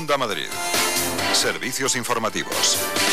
Onda Madrid. Servicios informativos.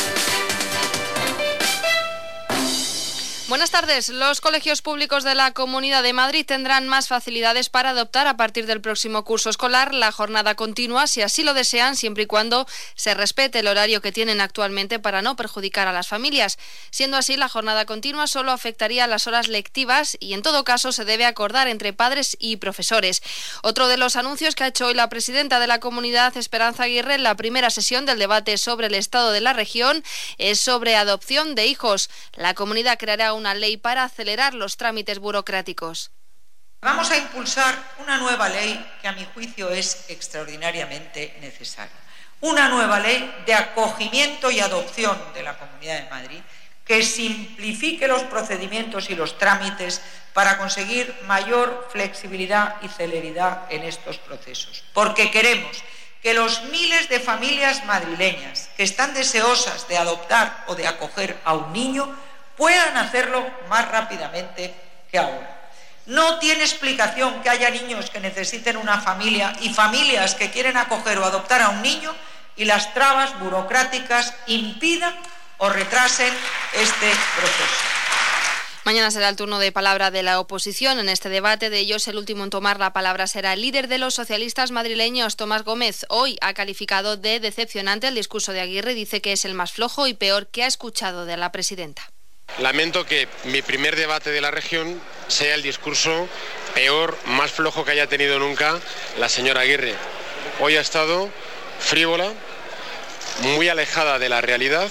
Buenas tardes. Los colegios públicos de la Comunidad de Madrid tendrán más facilidades para adoptar a partir del próximo curso escolar la jornada continua, si así lo desean, siempre y cuando se respete el horario que tienen actualmente para no perjudicar a las familias. Siendo así, la jornada continua solo afectaría a las horas lectivas y en todo caso se debe acordar entre padres y profesores. Otro de los anuncios que ha hecho hoy la presidenta de la comunidad, Esperanza Aguirre, en la primera sesión del debate sobre el estado de la región es sobre adopción de hijos. La comunidad creará una ley para acelerar los trámites burocráticos. Vamos a impulsar una nueva ley que a mi juicio es extraordinariamente necesaria. Una nueva ley de acogimiento y adopción de la Comunidad de Madrid que simplifique los procedimientos y los trámites para conseguir mayor flexibilidad y celeridad en estos procesos. Porque queremos que los miles de familias madrileñas que están deseosas de adoptar o de acoger a un niño puedan hacerlo más rápidamente que ahora. No tiene explicación que haya niños que necesiten una familia y familias que quieren acoger o adoptar a un niño y las trabas burocráticas impidan o retrasen este proceso. Mañana será el turno de palabra de la oposición en este debate. De ellos, el último en tomar la palabra será el líder de los socialistas madrileños, Tomás Gómez. Hoy ha calificado de decepcionante el discurso de Aguirre. Dice que es el más flojo y peor que ha escuchado de la presidenta. Lamento que mi primer debate de la región sea el discurso peor, más flojo que haya tenido nunca la señora Aguirre. Hoy ha estado frívola, muy alejada de la realidad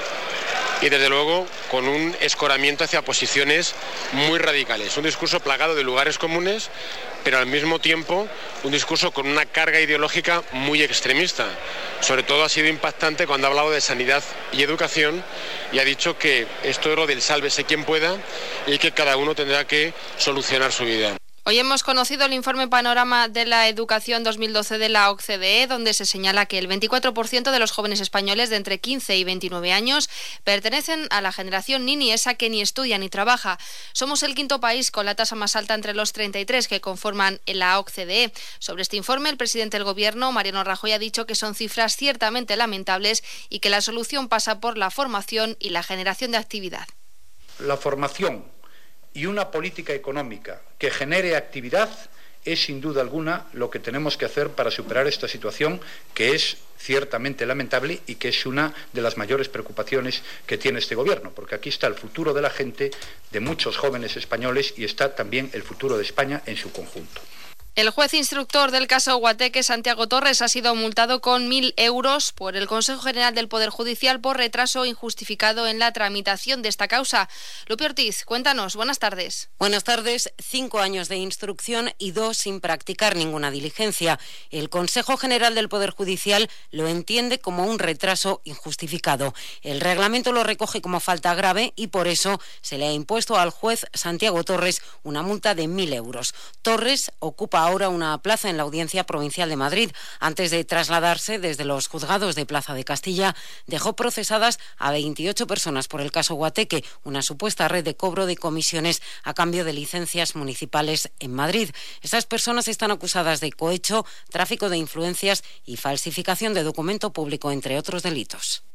y desde luego con un escoramiento hacia posiciones muy radicales. Un discurso plagado de lugares comunes, pero al mismo tiempo un discurso con una carga ideológica muy extremista. Sobre todo ha sido impactante cuando ha hablado de sanidad y educación y ha dicho que esto es lo del sálvese quien pueda y que cada uno tendrá que solucionar su vida. Hoy hemos conocido el informe Panorama de la Educación 2012 de la OCDE, donde se señala que el 24% de los jóvenes españoles de entre 15 y 29 años pertenecen a la generación Nini, esa que ni estudia ni trabaja. Somos el quinto país con la tasa más alta entre los 33 que conforman la OCDE. Sobre este informe, el presidente del Gobierno, Mariano Rajoy, ha dicho que son cifras ciertamente lamentables y que la solución pasa por la formación y la generación de actividad. La formación y una política económica que genere actividad es sin duda alguna lo que tenemos que hacer para superar esta situación que es ciertamente lamentable y que es una de las mayores preocupaciones que tiene este gobierno, porque aquí está el futuro de la gente, de muchos jóvenes españoles y está también el futuro de España en su conjunto. El juez instructor del caso Guateque, Santiago Torres, ha sido multado con 1.000 euros por el Consejo General del Poder Judicial por retraso injustificado en la tramitación de esta causa. Lupe Ortiz, cuéntanos. Buenas tardes. Buenas tardes. 5 años de instrucción y 2 sin practicar ninguna diligencia. El Consejo General del Poder Judicial lo entiende como un retraso injustificado. El reglamento lo recoge como falta grave y por eso se le ha impuesto al juez Santiago Torres una multa de 1.000 euros. Torres ocupa ahora una plaza en la Audiencia Provincial de Madrid. Antes de trasladarse desde los juzgados de Plaza de Castilla, dejó procesadas a 28 personas por el caso Guateque, una supuesta red de cobro de comisiones a cambio de licencias municipales en Madrid. Esas personas están acusadas de cohecho, tráfico de influencias y falsificación de documento público, entre otros delitos.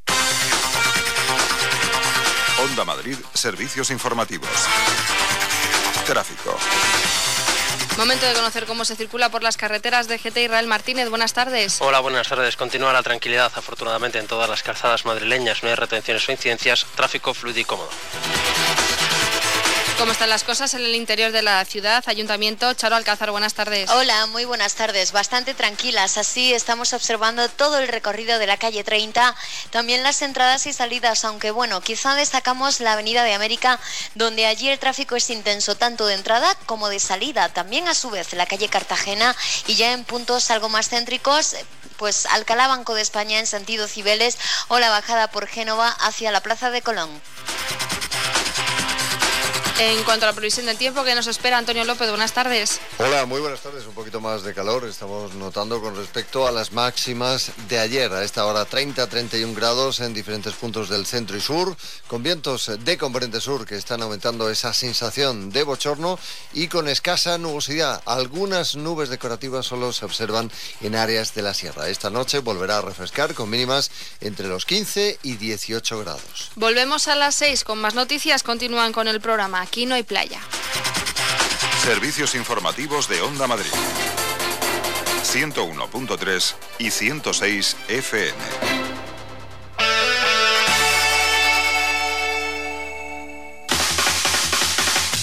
Onda Madrid, servicios informativos. Tráfico. Momento de conocer cómo se circula por las carreteras de GT. Israel Martínez, buenas tardes. Hola, buenas tardes. Continúa la tranquilidad, afortunadamente, en todas las calzadas madrileñas. No hay retenciones o incidencias. Tráfico fluido y cómodo. ¿Cómo están las cosas en el interior de la ciudad? Ayuntamiento, Charo Alcázar, buenas tardes. Hola, muy buenas tardes. Bastante tranquilas. Así estamos observando todo el recorrido de la calle 30, también las entradas y salidas, aunque bueno, quizá destacamos la Avenida de América, donde allí el tráfico es intenso, tanto de entrada como de salida. También a su vez la calle Cartagena y ya en puntos algo más céntricos, pues Alcalá, Banco de España en sentido Cibeles o la bajada por Génova hacia la Plaza de Colón. En cuanto a la previsión del tiempo, ¿qué nos espera? Antonio López, buenas tardes. Hola, muy buenas tardes. Un poquito más de calor estamos notando con respecto a las máximas de ayer. A esta hora 30-31 grados en diferentes puntos del centro y sur, con vientos de componente sur que están aumentando esa sensación de bochorno y con escasa nubosidad. Algunas nubes decorativas solo se observan en áreas de la sierra. Esta noche volverá a refrescar con mínimas entre los 15 y 18 grados. Volvemos a las 6 con más noticias. Continúan con el programa Aquí no hay playa. Servicios informativos de Onda Madrid. 101.3 y 106 FM.